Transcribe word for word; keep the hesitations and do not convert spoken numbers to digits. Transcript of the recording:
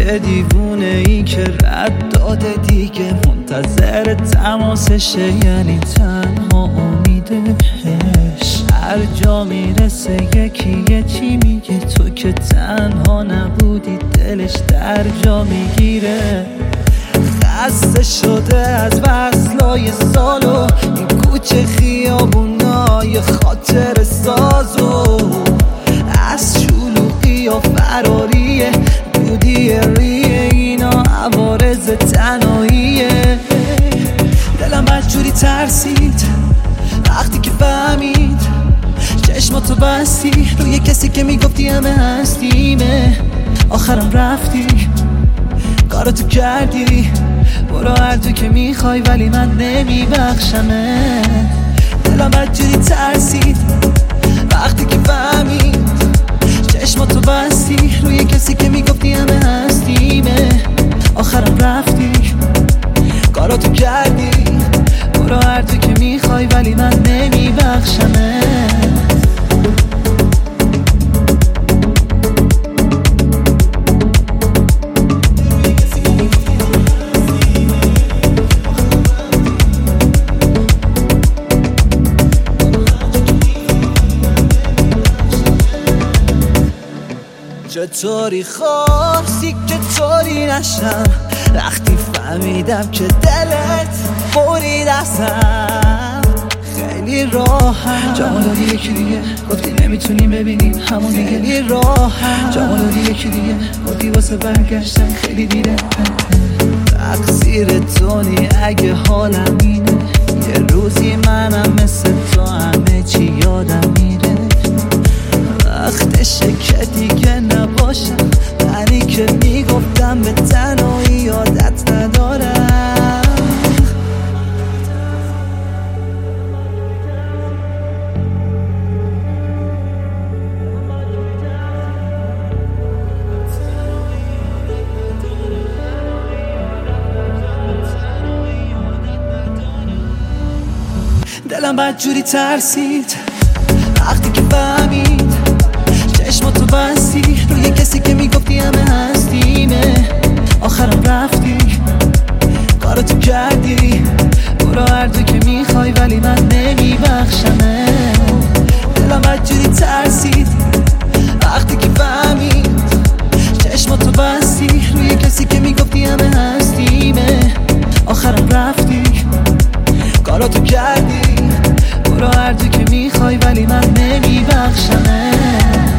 یه دیوونه ای که رد داده دیگه، منتظر تماسشه، یعنی تنها امیدش. هر جا میرسه یکی یه چی میگه، تو که تنها نبودی دلش در جا میگیره. خسته شده از وصلای سالو، این کوچه خیابونای خاطر سازو، از شلوغی و فراریه دودی ریه، اینا عوارض تنهاییه. دلم بدجوری ترسید وقتی که فهمید چشماتو بستی روی کسی که میگفتی همه هستیمه. آخرم رفتی کاراتو کردی، برو هر تو که میخوای ولی من نمیبخشمه. دلم بدجوری ترسید وقتی که فهمید چشماتو بستی روی کسی که میگفتی همه هستیمه. آخرم رفتی کاراتو کردی، برو هر تو که میخوای ولی من نمیبخشمه. چطوری خواستی که طوری نشم وقتی فهمیدم که دلت برید ازم. خیلی راحت جواب دادی یکی دیگه، گفتی نمیتونیم ببینیم همون دیگه. خیلی راحت جواب دادی یکی دیگه، گفتی واسه برگشتن خیلی دیره. تقصیر تو نی اگه حالم اینه، یه روزی منم مثل تو همه چی یادم میره. وقتشه که دیگه نباشم منی که میگفتم به تنهایی یادت ندارم. دلم بدجوری ترسید وقتی که فهمید چشماتو بستی روی کسی که میگفتی همه هستیمه. آخرم رفتی کاراتو کردی، برو هر تو که میخوای ولی من نمیبخشمه. دلم بدجوری ترسید وقتی که فهمید چشماتو بستی روی کسی که میگفتی همه هستیمه. آخرم رفتی کاراتو کردی، برو هر تو که میخوای ولی من نمیبخشمه.